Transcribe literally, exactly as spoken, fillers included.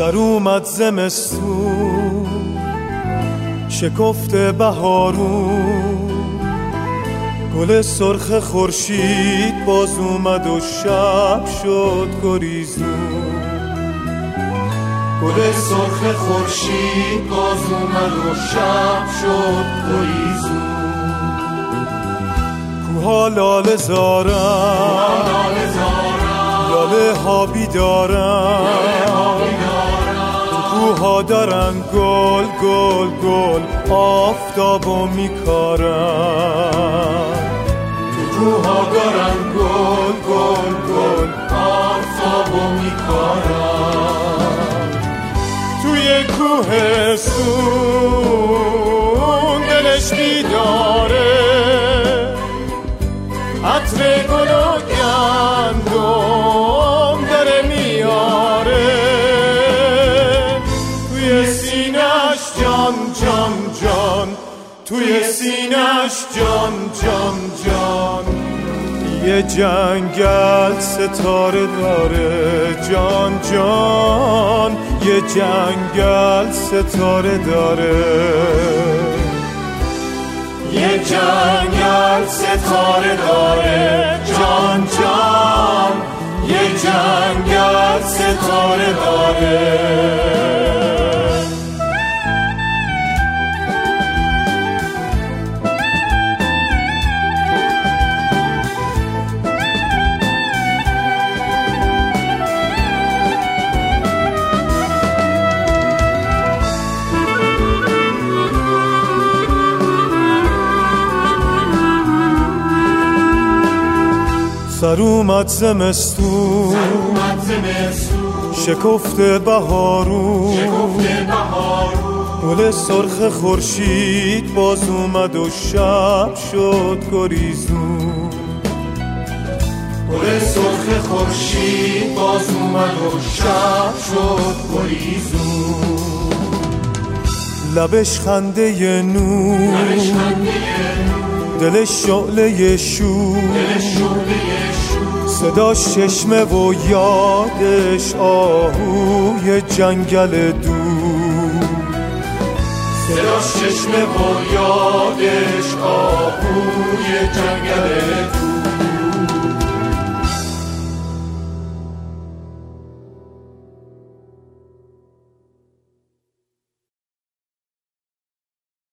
سر اومد زمستون شکفته بهارون، گل سرخ خورشید باز اومد و شب شد گریزون. گل سرخ خورشید باز اومد و شب شد گریزون. کوها لاله زارن، لاله ها بیدارن، تو کوها دارن گل گل گل آفتابو میکارن. تو کوها دارن گل گل گل آفتابو میکارن. توی کوهستون دلش بیداره، عطر گل و گندم داره میاره. توی سینش جان جان جان، توی سینش جان جان جان. یه جنگل ستاره داره جان جان، یه جنگل ستاره داره. یه جنگل ستاره داره جان جان، یه جنگل ستاره داره. سر اومد زمستون شکفته بهارون، گل سرخ خورشید باز اومد و شب شد گریزون. گل سرخ خورشید باز اومد و شب شد گریزون. لبش خنده نور، دلش شعله شور، صداش چشمه و یادش آهوی جنگل دور. صداش چشمه و یادش آهوی جنگل دور.